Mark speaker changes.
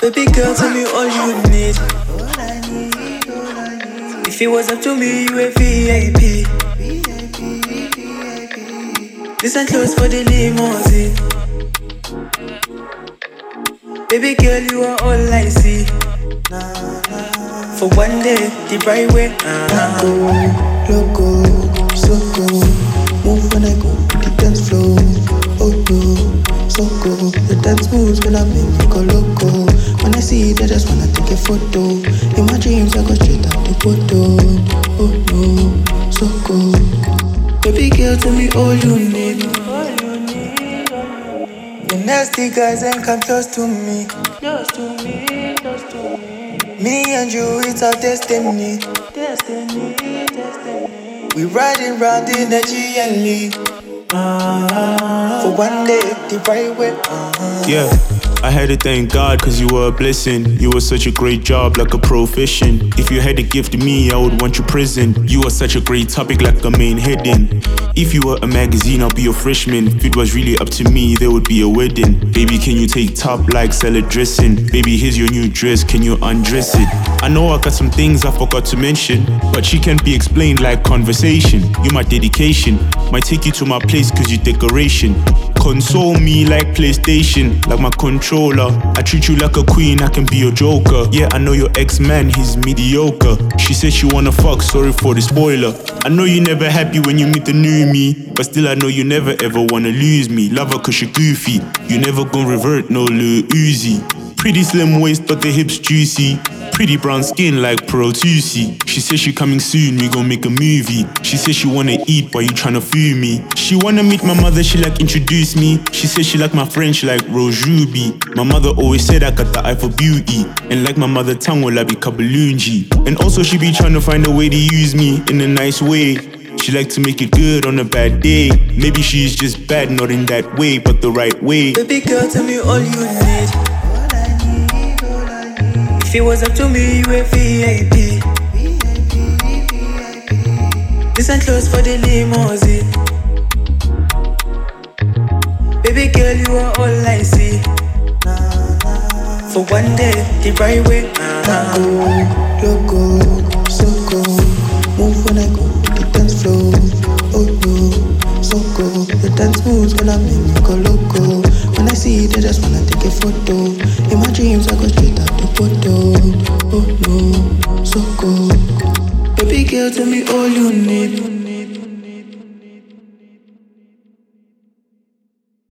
Speaker 1: Baby girl, tell me all you need. If it was up to me, you a VIP. Listen close for the limousine. Baby girl, you are all I see. For one day, the bright way.
Speaker 2: Loco, so cool. Move when I go to the dance floor. Oh no, so cool. The dance moves when I make me go loco. When I see it, I just wanna take a photo. In my dreams, I go straight out the photo. Oh no, so cool.
Speaker 1: Baby girl, tell me all you need. The nasty guys ain't come close to me. Close to me, close to me. Me and you, it's our destiny. Destiny, destiny. We riding round in the GLE. For one day, the right way.
Speaker 3: Yeah, I had to thank God cause you were a blessing. You were such a great job, like a profession. If you had a gift to me, I would want you present. You are such a great topic, like a main heading. If you were a magazine, I'll be your freshman. If it was really up to me, there would be a wedding. Baby, can you take top like salad dressing? Baby, here's your new dress, can you undress it? I know I got some things I forgot to mention, but she can't be explained like conversation. You my dedication, might take you to my place cause you decoration. Console me like PlayStation, like my controller. I treat you like a queen, I can be your joker. Yeah, I know your ex-man, he's mediocre. She said she wanna fuck, sorry for the spoiler. I know you never happy when you meet the new me, but still I know you never ever wanna lose me. Love her cause she goofy, you never gon' revert, no Lil Uzi. Pretty slim waist but the hips juicy. Pretty brown skin like Pearl Tusi. She says she coming soon, we gon' make a movie. She says she wanna eat but you tryna fool me. She wanna meet my mother, she like introduce me. She says she like my French like Rose Ruby. My mother always said I got the eye for beauty, and like my mother tongue will I be Kabalunji. And also she be tryna find a way to use me in a nice way. She like to make it good on a bad day. Maybe she's just bad, not in that way, but the right way.
Speaker 1: Baby girl, tell me all you need. If it was up to me, you a VIP. Listen close for the limousine. Baby girl, you are all I see. For one day, the right way.
Speaker 2: Loco, so cool. Move when I go to the dance floor. Oh no, so cool. The dance moves when I make me go loco. When I see it, I just wanna take a photo. In my dreams, I go straight out the photo. Oh no, so cool.
Speaker 1: Baby girl, tell me all you need.